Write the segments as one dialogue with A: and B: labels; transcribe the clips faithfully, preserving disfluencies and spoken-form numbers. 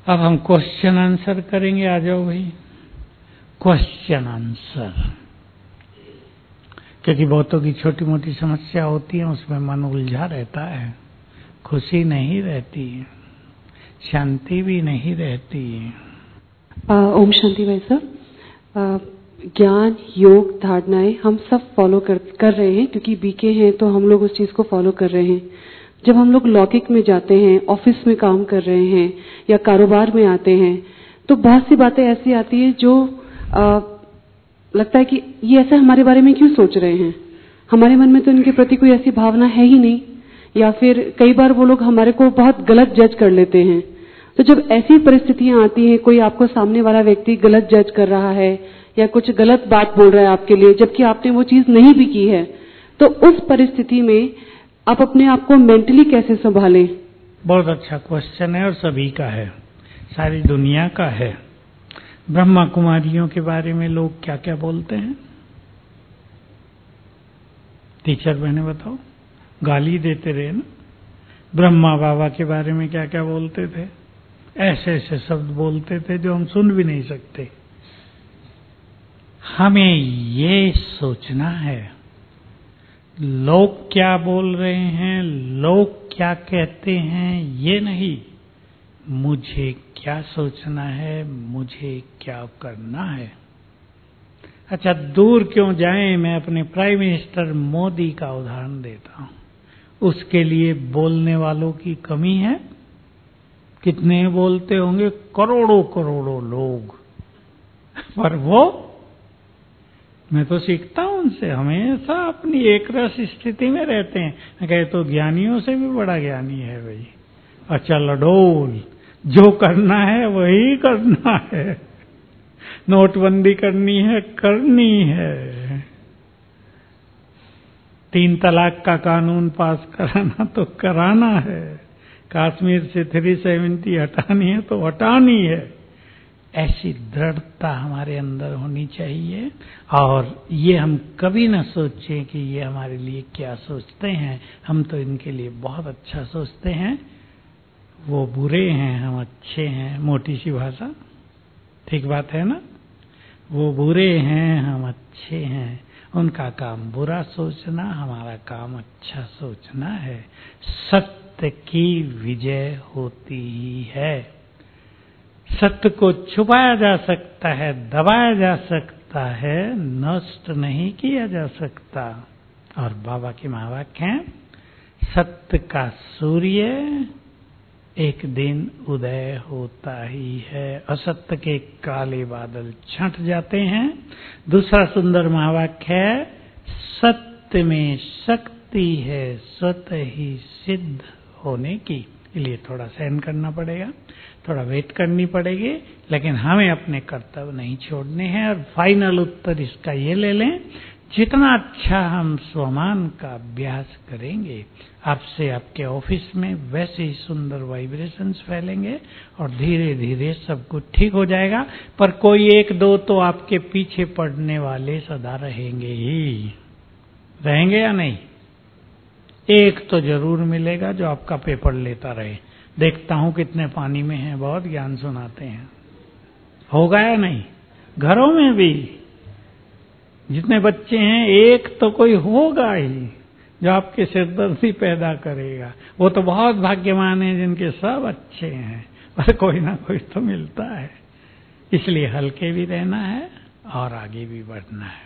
A: अब हम question answer करेंगे। आ जाओ भाई, क्वेश्चन आंसर। क्योंकि बहुतों की छोटी मोटी समस्या होती है, उसमें मन उलझा रहता है, खुशी नहीं रहती, शांति भी नहीं रहती।
B: ओम शांति भाई साहब, ज्ञान, योग, धारणाएं हम सब फॉलो कर कर रहे हैं, क्योंकि बीके हैं तो हम लोग उस चीज को फॉलो कर रहे हैं। जब हम लोग लौकिक में जाते हैं, ऑफिस में काम कर रहे हैं या कारोबार में आते हैं, तो बहुत सी बातें ऐसी आती है जो आ, लगता है कि ये ऐसा हमारे बारे में क्यों सोच रहे हैं, हमारे मन में तो इनके प्रति कोई ऐसी भावना है ही नहीं, या फिर कई बार वो लोग हमारे को बहुत गलत जज कर लेते हैं। तो जब ऐसी परिस्थितियां आती हैं, कोई आपको सामने वाला व्यक्ति गलत जज कर रहा है या कुछ गलत बात बोल रहा है आपके लिए, जबकि आपने वो चीज नहीं भी की है, तो उस परिस्थिति में आप अपने आप को मेंटली कैसे संभालें?
A: बहुत अच्छा क्वेश्चन है और सभी का है, सारी दुनिया का है। ब्रह्मा कुमारियों के बारे में लोग क्या क्या बोलते हैं? टीचर बहने बताओ, गाली देते रहे ना। ब्रह्मा बाबा के बारे में क्या क्या बोलते थे? ऐसे ऐसे शब्द बोलते थे जो हम सुन भी नहीं सकते। हमें ये सोचना है, लोग क्या बोल रहे हैं, लोग क्या कहते हैं, ये नहीं, मुझे क्या सोचना है, मुझे क्या करना है। अच्छा, दूर क्यों जाएं, मैं अपने प्राइम मिनिस्टर मोदी का उदाहरण देता हूं। उसके लिए बोलने वालों की कमी है? कितने बोलते होंगे? करोड़ों करोड़ों लोग। पर वो, मैं तो सीखता हूं उनसे, हमेशा अपनी एक रस स्थिति में रहते हैं। मैं कहे तो ज्ञानियों से भी बड़ा ज्ञानी है भाई। अच्छा लडोल, जो करना है वही करना है। नोटबंदी करनी है, करनी है। तीन तलाक का कानून पास कराना तो कराना है। कश्मीर से थ्री सेवेंटी हटानी है तो हटानी है। ऐसी दृढ़ता हमारे अंदर होनी चाहिए। और ये हम कभी ना सोचें कि ये हमारे लिए क्या सोचते हैं, हम तो इनके लिए बहुत अच्छा सोचते हैं। वो बुरे हैं, हम अच्छे हैं। मोटी सी भाषा, ठीक बात है ना? वो बुरे हैं, हम अच्छे हैं। उनका काम बुरा सोचना, हमारा काम अच्छा सोचना है। सत्य की विजय होती ही है। सत्य को छुपाया जा सकता है, दबाया जा सकता है, नष्ट नहीं किया जा सकता। और बाबा के महावाक्य हैं, सत्य का सूर्य एक दिन उदय होता ही है, असत्य के काले बादल छंट जाते हैं। दूसरा सुंदर महावाक्य है, सत्य में शक्ति है स्वतः ही सिद्ध होने की। इसलिए थोड़ा सहन करना पड़ेगा, थोड़ा वेट करनी पड़ेगी, लेकिन हमें अपने कर्तव्य नहीं छोड़ने हैं। और फाइनल उत्तर इसका ये ले लें, जितना अच्छा हम स्वमान का अभ्यास करेंगे, आपसे आपके ऑफिस में वैसे ही सुंदर वाइब्रेशंस फैलेंगे और धीरे धीरे सब कुछ ठीक हो जाएगा। पर कोई एक दो तो आपके पीछे पड़ने वाले सदा रहेंगे ही, रहेंगे या नहीं? एक तो जरूर मिलेगा जो आपका पेपर लेता रहे। देखता हूं कितने पानी में हैं, बहुत ज्ञान सुनाते हैं। होगा या नहीं? घरों में भी जितने बच्चे हैं, एक तो कोई होगा ही जो आपके सिरदर्दी पैदा करेगा। वो तो बहुत भाग्यवान है जिनके सब अच्छे हैं, पर कोई ना कोई तो मिलता है। इसलिए हल्के भी रहना है और आगे भी बढ़ना है।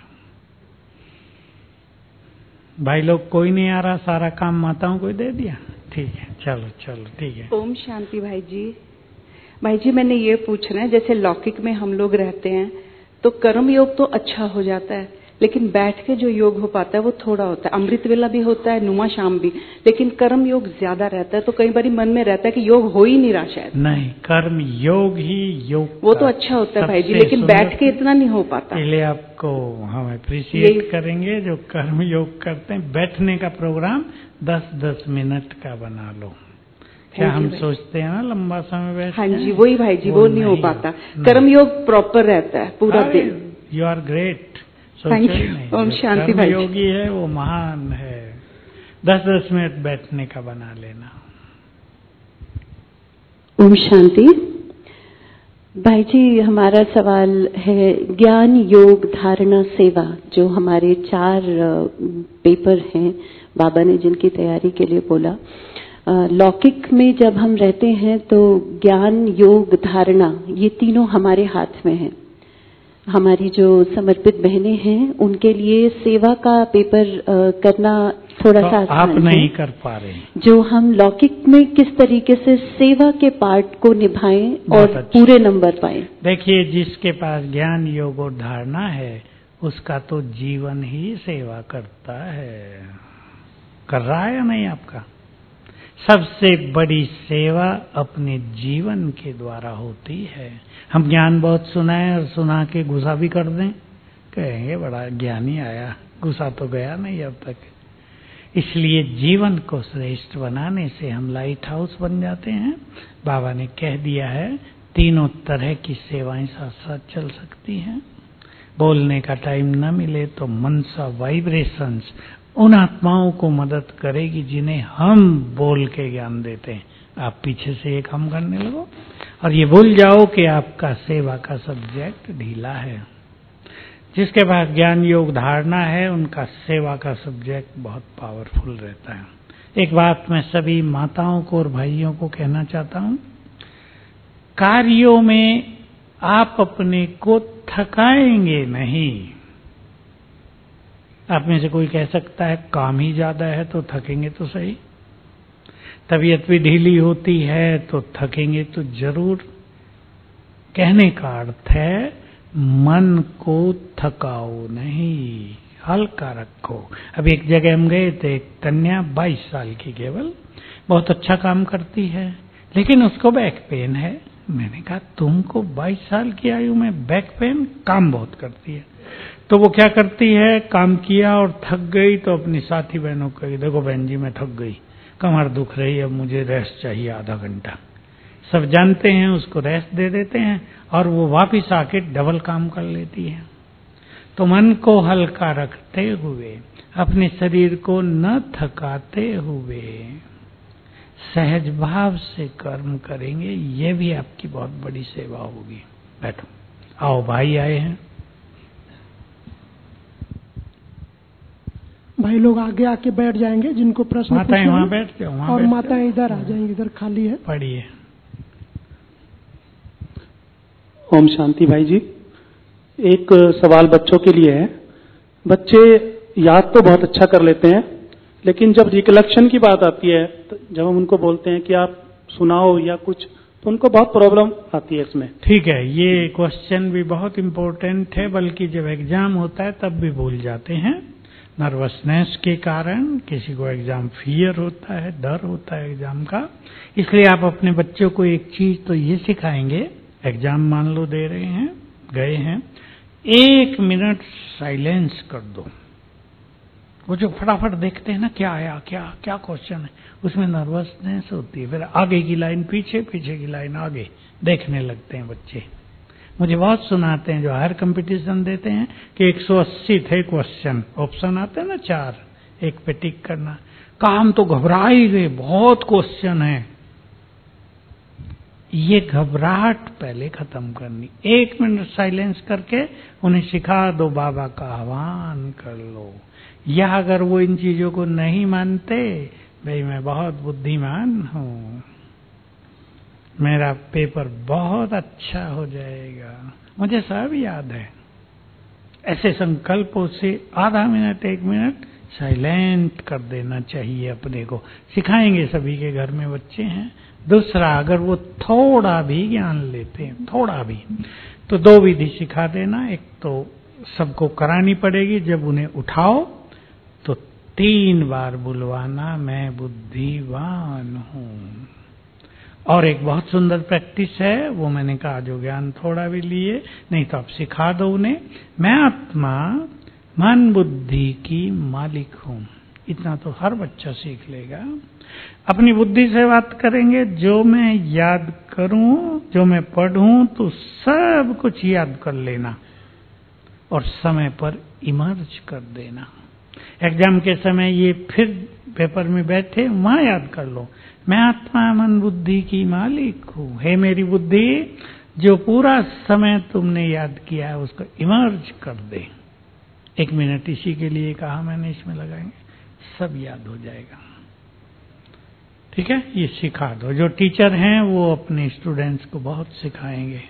A: भाई लोग, कोई नहीं आ रहा, सारा काम माताओं को दे दिया? ठीक है, चलो चलो ठीक है।
C: ओम शांति भाई जी। भाई जी, मैंने ये पूछना है, जैसे लौकिक में हम लोग रहते हैं तो कर्म योग तो अच्छा हो जाता है, लेकिन बैठ के जो योग हो पाता है वो थोड़ा होता है। अमृत वेला भी होता है, नुमा शाम भी, लेकिन कर्म योग ज्यादा रहता है। तो कई बार मन में रहता है कि योग हो ही नहीं रहा शायद।
A: नहीं, कर्म योग ही योग
C: वो तो अच्छा होता है भाई जी, लेकिन बैठ के इतना नहीं हो पाता।
A: इसलिए आपको हम अप्रिशिएट करेंगे जो कर्म योग करते हैं। बैठने का प्रोग्राम दस दस मिनट का बना लो। क्या हम सोचते हैं ना लंबा समय बैठते हैं?
C: हाँ जी, वही भाई जी, वो, वो नहीं हो पाता। कर्म योग प्रॉपर रहता है पूरा दिन।
A: You are great.
C: Thank you. Om Shanti भाई।
A: योगी है वो महान है। दस दस मिनट बैठने का बना लेना।
B: ओम शांति।
D: भाई जी, हमारा सवाल है ज्ञान योग धारणा सेवा, जो हमारे चार पेपर हैं बाबा ने जिनकी तैयारी के लिए बोला। लौकिक में जब हम रहते हैं तो ज्ञान योग धारणा ये तीनों हमारे हाथ में हैं। हमारी जो समर्पित बहनें हैं उनके लिए सेवा का पेपर करना थोड़ा सा
A: तो आप नहीं कर पा रहे,
D: जो हम लौकिक में किस तरीके से सेवा के पार्ट को निभाएं और पूरे नंबर पाएं।
A: देखिए, जिसके पास ज्ञान योग और धारणा है उसका तो जीवन ही सेवा करता है। कर रहा है या नहीं आपका? सबसे बड़ी सेवा अपने जीवन के द्वारा होती है। हम ज्ञान बहुत सुनाएं और सुना के गुस्सा भी कर दें, कहेंगे बड़ा ज्ञानी आया, गुस्सा तो गया नहीं अब तक। इसलिए जीवन को श्रेष्ठ बनाने से हम लाइट हाउस बन जाते हैं। बाबा ने कह दिया है तीनों तरह की सेवाएं साथ साथ चल सकती हैं। बोलने का टाइम न मिले तो मनसा वाइब्रेशंस उन आत्माओं को मदद करेगी जिन्हें हम बोल के ज्ञान देते हैं। आप पीछे से एक हम करने लगो और ये भूल जाओ कि आपका सेवा का सब्जेक्ट ढीला है। जिसके पास ज्ञान योग धारणा है उनका सेवा का सब्जेक्ट बहुत पावरफुल रहता है। एक बात मैं सभी माताओं को और भाइयों को कहना चाहता हूं, कार्यों में आप अपने को थकाएंगे नहीं। आप में से कोई कह सकता है काम ही ज्यादा है तो थकेंगे तो सही, तबीयत भी ढीली होती है तो थकेंगे तो जरूर। कहने का अर्थ है मन को थकाओ नहीं, हल्का रखो। अब एक जगह हम गए थे, एक कन्या बाईस साल की केवल, बहुत अच्छा काम करती है लेकिन उसको बैक पेन है। मैंने कहा तुमको बाईस साल की आयु में बैक पेन? काम बहुत करती है। तो वो क्या करती है, काम किया और थक गई तो अपनी साथी बहनों को कही, देखो बहन जी मैं थक गई, कमर दुख रही है, मुझे रेस्ट चाहिए आधा घंटा। सब जानते हैं, उसको रेस्ट दे देते हैं और वो वापिस आके डबल काम कर लेती है। तो मन को हल्का रखते हुए, अपने शरीर को न थकाते हुए सहज भाव से कर्म करेंगे, ये भी आपकी बहुत बड़ी सेवा होगी। बैठो, आओ भाई आए हैं।
E: भाई लोग आगे आके बैठ जाएंगे जिनको प्रश्न
A: माताएं वहां बैठ जाओ, वहां
E: और माताएं इधर आ जाएंगी, इधर खाली है।
A: पढ़िए।
F: ओम शांति भाई जी, एक सवाल बच्चों के लिए है। बच्चे याद तो बहुत अच्छा कर लेते हैं लेकिन जब रिकलेक्शन की बात आती है, तो जब हम उनको बोलते हैं कि आप सुनाओ या कुछ, तो उनको बहुत प्रॉब्लम आती है इसमें।
A: ठीक है, ये क्वेश्चन भी बहुत इम्पोर्टेंट है, बल्कि जब एग्जाम होता है तब भी भूल जाते हैं। नर्वसनेस के कारण किसी को एग्जाम फियर होता है, डर होता है एग्जाम का। इसलिए आप अपने बच्चों को एक चीज तो ये सिखाएंगे, एग्जाम मान लो दे रहे हैं, गए हैं, एक मिनट साइलेंस कर दो। वो जो फटाफट देखते हैं ना क्या आया, क्या क्या क्वेश्चन है, उसमें नर्वसनेस होती है। फिर आगे की लाइन पीछे, पीछे की लाइन आगे देखने लगते हैं बच्चे। मुझे बहुत सुनाते हैं जो हायर कंपटीशन देते हैं कि एक सौ अस्सी थे क्वेश्चन, ऑप्शन आते हैं ना चार, एक पे टिक करना। काम तो घबरा ही गए, बहुत क्वेश्चन है। ये घबराहट पहले खत्म करनी, एक मिनट साइलेंस करके उन्हें सिखा दो, बाबा का आह्वान कर लो। या अगर वो इन चीजों को नहीं मानते, भाई मैं बहुत बुद्धिमान हूं, मेरा पेपर बहुत अच्छा हो जाएगा, मुझे सब याद है, ऐसे संकल्पों से आधा मिनट एक मिनट साइलेंट कर देना चाहिए अपने को। सिखाएंगे, सभी के घर में बच्चे हैं। दूसरा, अगर वो थोड़ा भी ज्ञान लेते हैं, थोड़ा भी, तो दो विधि सिखा देना। एक तो सबको करानी पड़ेगी, जब उन्हें उठाओ तो तीन बार बुलवाना, मैं बुद्धिवान हूं। और एक बहुत सुंदर प्रैक्टिस है, वो मैंने कहा जो ज्ञान थोड़ा भी लिए, नहीं तो आप सिखा दो उन्हें, मैं आत्मा मन बुद्धि की मालिक हूं। इतना तो हर बच्चा सीख लेगा। अपनी बुद्धि से बात करेंगे, जो मैं याद करूं, जो मैं पढ़ूं, तो सब कुछ याद कर लेना और समय पर इमर्ज कर देना। एग्जाम के समय ये फिर पेपर में बैठे, वहां याद कर लो, मैं आत्मा मन बुद्धि की मालिक हूं। हे मेरी बुद्धि, जो पूरा समय तुमने याद किया है उसको इमर्ज कर दे। एक मिनट इसी के लिए कहा मैंने, इसमें लगाएंगे, सब याद हो जाएगा। ठीक है, ये सिखा दो। जो टीचर हैं वो अपने स्टूडेंट्स को बहुत सिखाएंगे।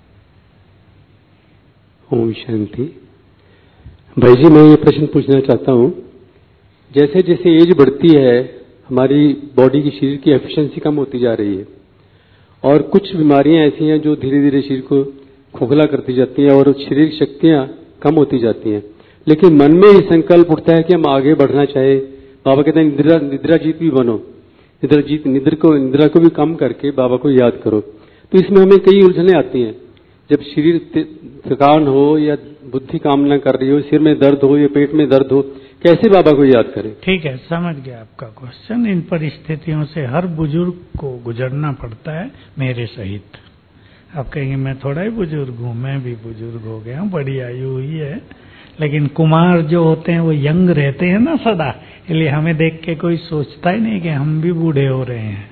G: ओम शांति। भाई जी, मैं ये प्रश्न पूछना चाहता हूँ, जैसे जैसे एज बढ़ती है हमारी बॉडी की, शरीर की एफिशिएंसी कम होती जा रही है और कुछ बीमारियां ऐसी हैं जो धीरे धीरे शरीर को खोखला करती जाती हैं और शारीरिक शक्तियां कम होती जाती हैं, लेकिन मन में ही संकल्प उठता है कि हम आगे बढ़ना चाहे। बाबा कहते हैं निद्रा निद्रा जीत भी बनो, निद्रा जीत निद्र को निद्रा को भी कम करके बाबा को याद करो। तो इसमें हमें कई उलझने आती हैं, जब शरीर थकान हो या बुद्धि काम ना कर रही हो, सिर में दर्द हो या पेट में दर्द हो, कैसे बाबा को याद करें?
A: ठीक है, समझ गया आपका क्वेश्चन। इन परिस्थितियों से हर बुजुर्ग को गुजरना पड़ता है, मेरे सहित। आप कहेंगे मैं थोड़ा ही बुजुर्ग हूँ, मैं भी बुजुर्ग हो गया हूँ, बड़ी आयु हुई है, लेकिन कुमार जो होते हैं वो यंग रहते हैं ना सदा, इसलिए हमें देख के कोई सोचता ही नहीं कि हम भी बूढ़े हो रहे हैं।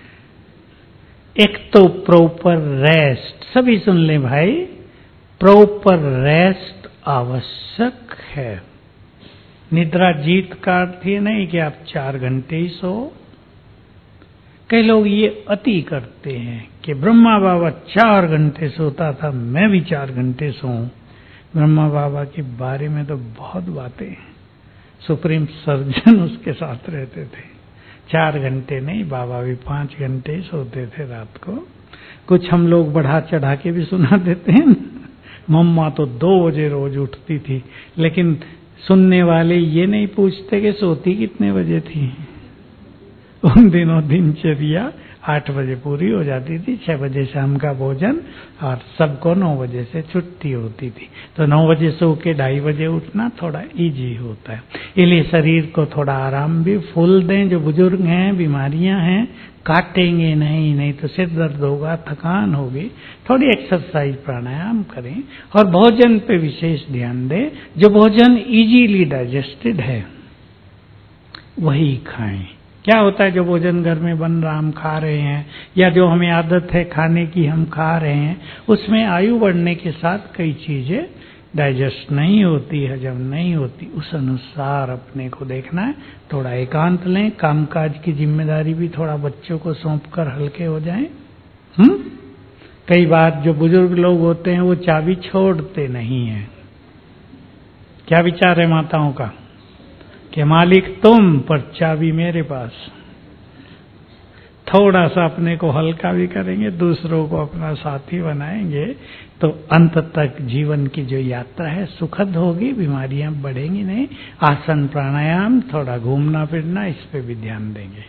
A: एक तो प्रॉपर रेस्ट, सभी सुन लें भाई, प्रॉपर रेस्ट आवश्यक है। निद्रा जीत का अर्थ ये नहीं कि आप चार घंटे ही सो। कई लोग ये अति करते हैं कि ब्रह्मा बाबा चार घंटे सोता था, मैं भी चार घंटे सोऊं। ब्रह्मा बाबा के बारे में तो बहुत बातें, सुप्रीम सर्जन उसके साथ रहते थे। चार घंटे नहीं, बाबा भी पांच घंटे ही सोते थे रात को। कुछ हम लोग बढ़ा चढ़ा के भी सुना देते हैं। मम्मा तो दो बजे रोज उठती थी, लेकिन सुनने वाले ये नहीं पूछते कि सोती कितने बजे थी। उन दिनों दिनचर्या आठ बजे पूरी हो जाती थी, छह बजे शाम का भोजन, और सबको नौ बजे से छुट्टी होती थी। तो नौ बजे सो के ढाई बजे उठना थोड़ा इजी होता है। इसलिए शरीर को थोड़ा आराम भी फुल दें। जो बुजुर्ग हैं, बीमारियां हैं, काटेंगे नहीं, नहीं तो सिर दर्द होगा, थकान होगी। थोड़ी एक्सरसाइज प्राणायाम करें और भोजन पे विशेष ध्यान दें। जो भोजन इजीली डाइजेस्टेड है वही खाएं। क्या होता है, जो भोजन घर में बन रहा हम खा रहे हैं, या जो हमें आदत है खाने की हम खा रहे हैं, उसमें आयु बढ़ने के साथ कई चीजें डाइजेस्ट नहीं होती, हजम नहीं होती। उस अनुसार अपने को देखना है। थोड़ा एकांत लें, कामकाज की जिम्मेदारी भी थोड़ा बच्चों को सौंप कर हल्के हो जाएं। हम्म कई बार जो बुजुर्ग लोग होते हैं वो चाबी छोड़ते नहीं हैं। क्या विचार है माताओं का कि मालिक तुम, पर चाबी मेरे पास। थोड़ा सा अपने को हल्का भी करेंगे, दूसरों को अपना साथी बनाएंगे, तो अंत तक जीवन की जो यात्रा है सुखद होगी, बीमारियां बढ़ेंगी नहीं। आसन प्राणायाम, थोड़ा घूमना फिरना, इस पे भी ध्यान देंगे।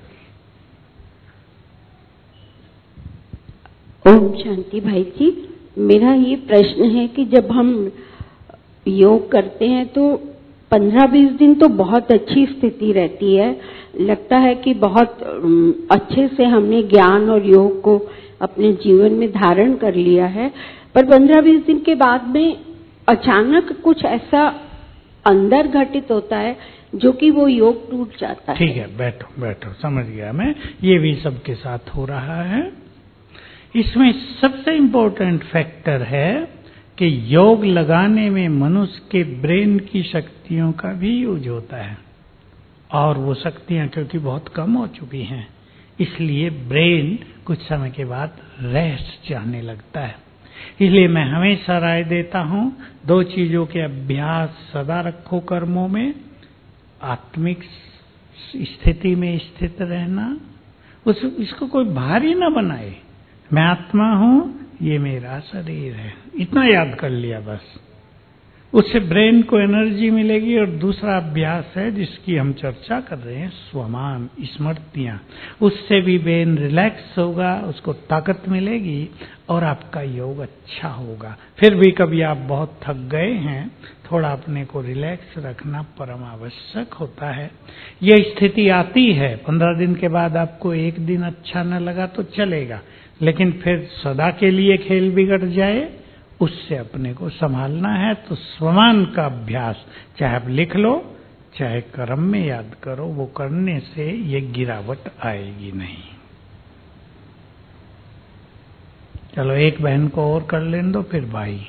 D: ओम शांति भाई जी, मेरा ये प्रश्न है कि जब हम योग करते हैं तो पंद्रह बीस दिन तो बहुत अच्छी स्थिति रहती है, लगता है कि बहुत अच्छे से हमने ज्ञान और योग को अपने जीवन में धारण कर लिया है, पर पंद्रह बीस दिन के बाद में अचानक कुछ ऐसा अंदर घटित होता है जो कि वो योग टूट जाता है।
A: ठीक है, बैठो बैठो, समझ गया मैं। ये भी सबके साथ हो रहा है। इसमें सबसे इम्पोर्टेंट फैक्टर है कि योग लगाने में मनुष्य के ब्रेन की शक्तियों का भी यूज होता है, और वो शक्तियां क्योंकि बहुत कम हो चुकी हैं, इसलिए ब्रेन कुछ समय के बाद रेस्ट चाहने लगता है। इसलिए मैं हमेशा राय देता हूं, दो चीजों के अभ्यास सदा रखो कर्मों में। आत्मिक स्थिति में स्थित रहना, उस इसको कोई भारी ना बनाए। मैं आत्मा हूं, ये मेरा शरीर है, इतना याद कर लिया बस। उससे ब्रेन को एनर्जी मिलेगी। और दूसरा अभ्यास है जिसकी हम चर्चा कर रहे हैं, स्वमान स्मृतियां। उससे भी ब्रेन रिलैक्स होगा, उसको ताकत मिलेगी और आपका योग अच्छा होगा। फिर भी कभी आप बहुत थक गए हैं, थोड़ा अपने को रिलैक्स रखना परम आवश्यक होता है। यह स्थिति आती है, पंद्रह दिन के बाद आपको एक दिन अच्छा न लगा तो चलेगा, लेकिन फिर सदा के लिए खेल बिगड़ जाए, उससे अपने को संभालना है। तो स्वमान का अभ्यास चाहे आप लिख लो, चाहे कर्म में याद करो, वो करने से ये गिरावट आएगी नहीं। चलो एक बहन को और कर लेने दो, फिर भाई।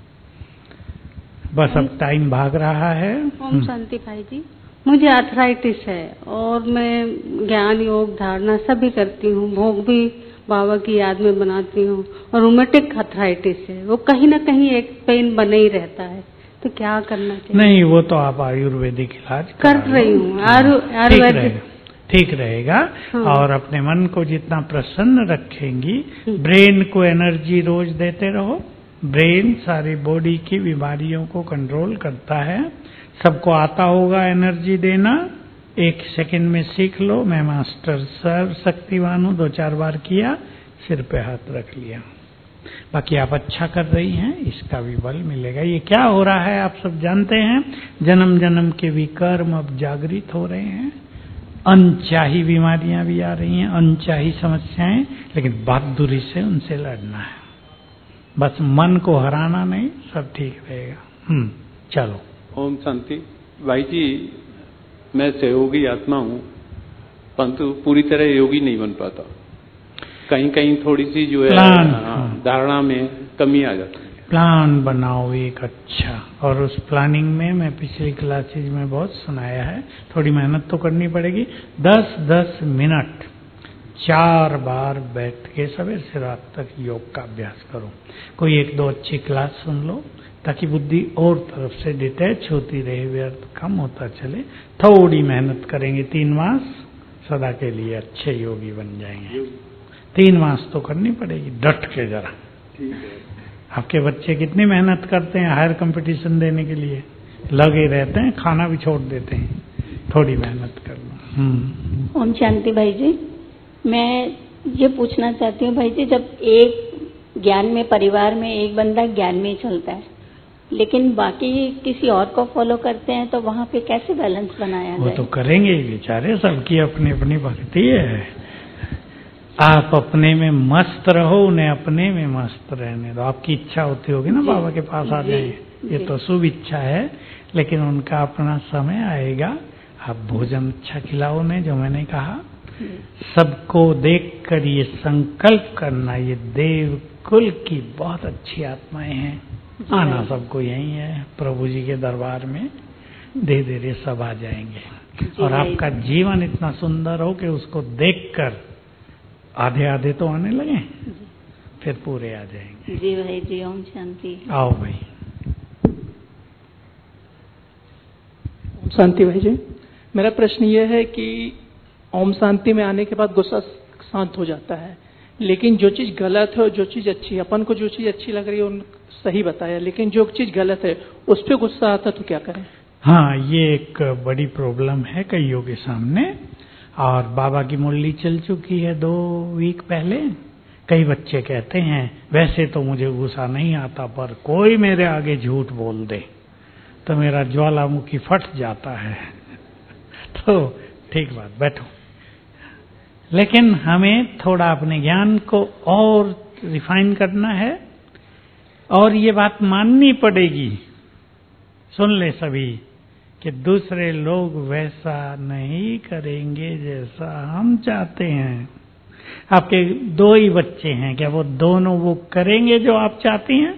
A: बस अब टाइम भाग रहा है।
H: ओम शांति भाई जी, मुझे आर्थराइटिस है और मैं ज्ञान योग धारणा सभी करती हूँ, भोग भी बाबा की याद में बनाती हूँ, और रोमेटिक आर्थराइटिस है, वो कहीं ना कहीं एक पेन बने ही रहता है, तो क्या करना चाहिए?
A: नहीं, वो तो आप आयुर्वेदिक इलाज
H: कर रही हूँ, आयुर्वेदिक
A: ठीक रहेगा। हाँ। और अपने मन को जितना प्रसन्न रखेंगी, ब्रेन को एनर्जी रोज देते रहो। ब्रेन सारी बॉडी की बीमारियों को कंट्रोल करता है। सबको आता होगा एनर्जी देना, एक सेकंड में सीख लो। मैं मास्टर सर्व शक्तिवान हूँ, दो चार बार किया, सिर पे हाथ रख लिया। बाकी आप अच्छा कर रही हैं, इसका भी बल मिलेगा। ये क्या हो रहा है आप सब जानते हैं, जन्म जन्म के विकर्म अब जागृत हो रहे हैं। अनचाही बीमारियां भी आ रही हैं, अनचाही समस्याएं, लेकिन बहादुरी से उनसे लड़ना है। बस मन को हराना नहीं, सब ठीक रहेगा। हम्म चलो।
G: ओम शांति। भाई जी, मैं सहयोगी आत्मा हूँ, परंतु पूरी तरह योगी नहीं बन पाता। कहीं कहीं थोड़ी सी जो है धारणा में कमी आ जाती है।
A: प्लान बनाओ एक अच्छा, और उस प्लानिंग में मैं पिछली क्लासेज में बहुत सुनाया है, थोड़ी मेहनत तो करनी पड़ेगी। दस दस मिनट चार बार बैठ के सवेर से रात तक योग का अभ्यास करो। कोई एक दो अच्छी क्लास सुन लो, ताकि बुद्धि और तरफ से डिटैच होती रहे, व्यर्थ कम होता चले। थोड़ी मेहनत करेंगे, तीन मास सदा के लिए अच्छे योगी बन जाएंगे। तीन मास तो करनी पड़ेगी, डट के जरा।
G: ठीक है।
A: आपके बच्चे कितनी मेहनत करते हैं हायर कंपटीशन देने के लिए, लगे रहते हैं, खाना भी छोड़ देते हैं। थोड़ी मेहनत कर लो।
I: ओम शांति भाई जी, मैं ये पूछना चाहती हूँ भाई जी, जब एक ज्ञान में परिवार में एक बंदा ज्ञान में ही चलता है, लेकिन बाकी किसी और को फॉलो करते हैं, तो वहाँ पे कैसे बैलेंस बनाया जाए?
A: वो तो करेंगे ही बेचारे, सबकी अपनी अपनी भक्ति है। आप अपने में मस्त रहो, उन्हें अपने में मस्त रहने दो। आपकी इच्छा होती होगी ना बाबा के पास आ जाए, ये तो शुभ इच्छा है, लेकिन उनका अपना समय आएगा। आप भोजन अच्छा खिलाओ उन्हें, जो मैंने कहा। सबको देखकर ये संकल्प करना, ये देव कुल की बहुत अच्छी आत्माएं हैं, आना सबको यही है प्रभु जी के दरबार में। धीरे धीरे सब आ जाएंगे, और आपका जीवन इतना सुंदर हो कि उसको देखकर आधे आधे तो आने लगे, फिर पूरे आ जाएंगे।
I: जी भाई जी, ओम शांति।
A: आओ भाई।
F: ओम शांति भाई जी, मेरा प्रश्न ये है कि ओम शांति में आने के बाद गुस्सा शांत हो जाता है, लेकिन जो चीज गलत है और जो चीज अच्छी है, अपन को जो चीज अच्छी लग रही है उन सही बताया, लेकिन जो चीज गलत है उस पर गुस्सा आता तो क्या करें?
A: हाँ, ये एक बड़ी प्रॉब्लम है कईयों के सामने, और बाबा की मुरली चल चुकी है दो वीक पहले। कई बच्चे कहते हैं वैसे तो मुझे गुस्सा नहीं आता, पर कोई मेरे आगे झूठ बोल दे तो मेरा ज्वालामुखी फट जाता है। तो ठीक बात, बैठो। लेकिन हमें थोड़ा अपने ज्ञान को और रिफाइन करना है, और ये बात माननी पड़ेगी, सुन ले सभी, कि दूसरे लोग वैसा नहीं करेंगे जैसा हम चाहते हैं। आपके दो ही बच्चे हैं, क्या वो दोनों वो करेंगे जो आप चाहती हैं?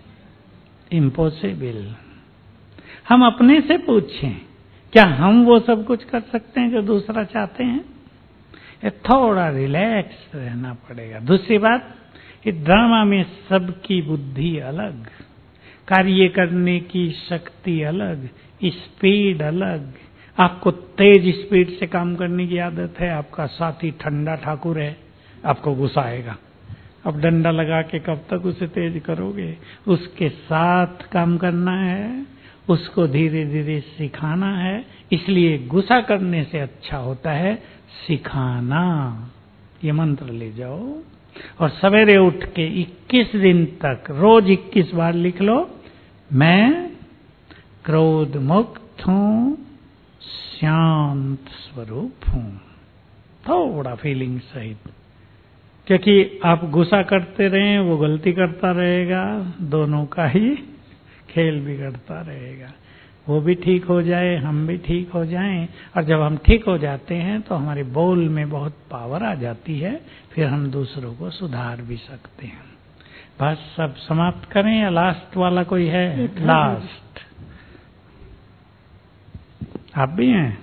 A: इम्पॉसिबल। हम अपने से पूछें, क्या हम वो सब कुछ कर सकते हैं जो दूसरा चाहते हैं? ये थोड़ा रिलैक्स रहना पड़ेगा। दूसरी बात, इस ड्रामा में सबकी बुद्धि अलग, कार्य करने की शक्ति अलग, स्पीड अलग। आपको तेज स्पीड से काम करने की आदत है, आपका साथी ठंडा ठाकुर है, आपको गुस्सा आएगा। अब डंडा लगा के कब तक उसे तेज करोगे? उसके साथ काम करना है, उसको धीरे धीरे सिखाना है। इसलिए गुस्सा करने से अच्छा होता है सिखाना। ये मंत्र ले जाओ और सवेरे उठ के इक्कीस दिन तक रोज इक्कीस बार लिख लो, मैं क्रोध मुक्त हूं, शांत स्वरूप हूं। थोड़ा फीलिंग सहित, क्योंकि आप गुस्सा करते रहें, वो गलती करता रहेगा, दोनों का ही खेल बिगड़ता रहेगा। वो भी ठीक हो जाए, हम भी ठीक हो जाएं, और जब हम ठीक हो जाते हैं तो हमारे बोल में बहुत पावर आ जाती है, फिर हम दूसरों को सुधार भी सकते हैं। बस सब समाप्त करें या लास्ट वाला कोई है? लास्ट आप भी हैं?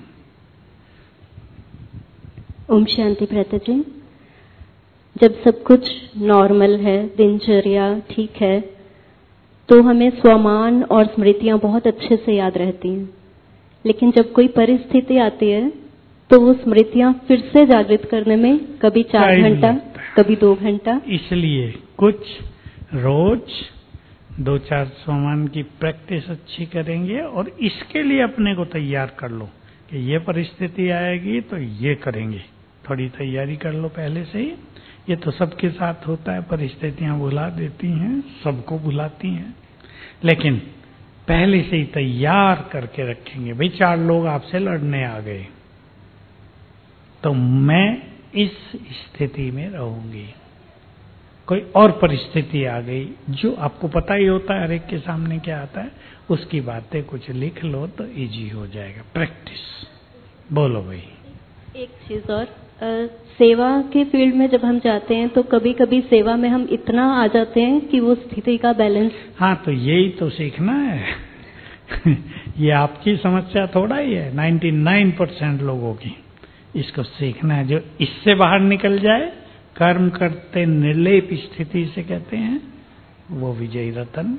J: ओम शांति प्रता जी। जब सब कुछ नॉर्मल है, दिनचर्या ठीक है, तो हमें स्वमान और स्मृतियां बहुत अच्छे से याद रहती हैं। लेकिन जब कोई परिस्थिति आती है तो वो स्मृतियां फिर से जागृत करने में कभी चार घंटा, कभी दो घंटा।
A: इसलिए कुछ रोज दो चार स्वमान की प्रैक्टिस अच्छी करेंगे और इसके लिए अपने को तैयार कर लो कि ये परिस्थिति आएगी तो ये करेंगे। थोड़ी तैयारी कर लो पहले से ही। ये तो सबके साथ होता है, परिस्थितियां बुला देती हैं, सबको बुलाती हैं, लेकिन पहले से ही तैयार करके रखेंगे। भाई चार लोग आपसे लड़ने आ गए तो मैं इस स्थिति में रहूंगी। कोई और परिस्थिति आ गई जो आपको पता ही होता है हर एक के सामने क्या आता है, उसकी बातें कुछ लिख लो तो इजी हो जाएगा। प्रैक्टिस। बोलो भाई।
J: एक चीज और, आ, सेवा के फील्ड में जब हम जाते हैं तो कभी कभी सेवा में हम इतना आ जाते हैं कि वो स्थिति का बैलेंस।
A: हाँ, तो यही तो सीखना है। ये आपकी समस्या थोड़ा ही है, निन्यानवे परसेंट लोगों की। इसको सीखना है। जो इससे बाहर निकल जाए, कर्म करते निर्लेप स्थिति से कहते हैं, वो विजयी रतन।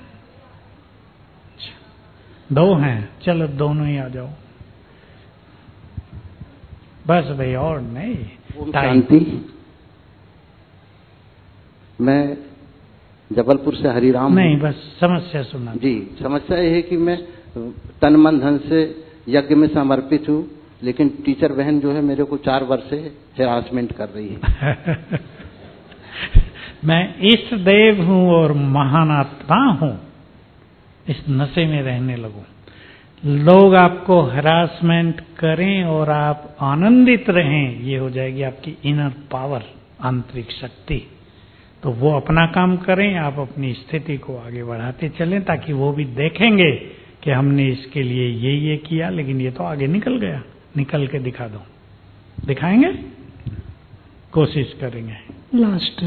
A: दो हैं, चलो दोनों ही आ जाओ बस भाई, और नहीं।
K: ओम शांति। मैं जबलपुर से हरिराम।
A: नहीं, बस समस्या सुना
K: जी। समस्या ये है कि मैं तन मन धन से यज्ञ में समर्पित हूँ, लेकिन टीचर बहन जो है मेरे को चार वर्ष से हेरासमेंट कर रही है।
A: मैं इष्ट देव हूँ और महान आत्मा हूँ, इस नशे में रहने लगूं। लोग आपको हरासमेंट करें और आप आनंदित रहें, ये हो जाएगी आपकी इनर पावर, आंतरिक शक्ति। तो वो अपना काम करें, आप अपनी स्थिति को आगे बढ़ाते चलें, ताकि वो भी देखेंगे कि हमने इसके लिए ये ये किया, लेकिन ये तो आगे निकल गया। निकल के दिखा दो। दिखाएंगे? कोशिश करेंगे।
E: लास्ट।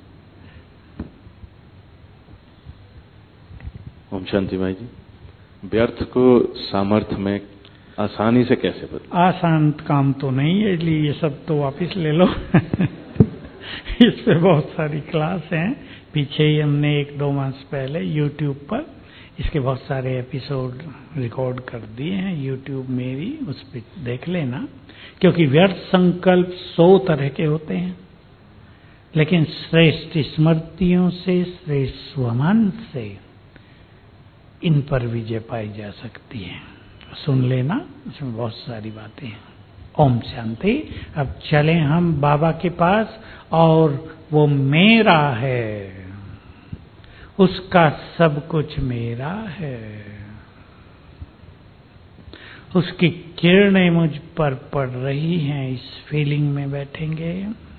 L: ओम शांति भाई जी। व्यर्थ को सामर्थ्य में आसानी से कैसे बदलें?
A: आसान काम तो नहीं है, इसलिए ये सब तो वापस ले लो। इस पे बहुत सारी क्लास हैं। पीछे ही हमने एक दो मास पहले यूट्यूब पर इसके बहुत सारे एपिसोड रिकॉर्ड कर दिए हैं। यूट्यूब मेरी, उस पर देख लेना। क्योंकि व्यर्थ संकल्प सौ तरह के होते हैं, लेकिन श्रेष्ठ स्मृतियों से, श्रेष्ठ स्वमान से इन पर विजय पाई जा सकती है। सुन लेना, इसमें बहुत सारी बातें हैं। ओम शांति। अब चलें हम बाबा के पास, और वो मेरा है, उसका सब कुछ मेरा है, उसकी किरणें मुझ पर पड़ रही हैं। इस फीलिंग में बैठेंगे।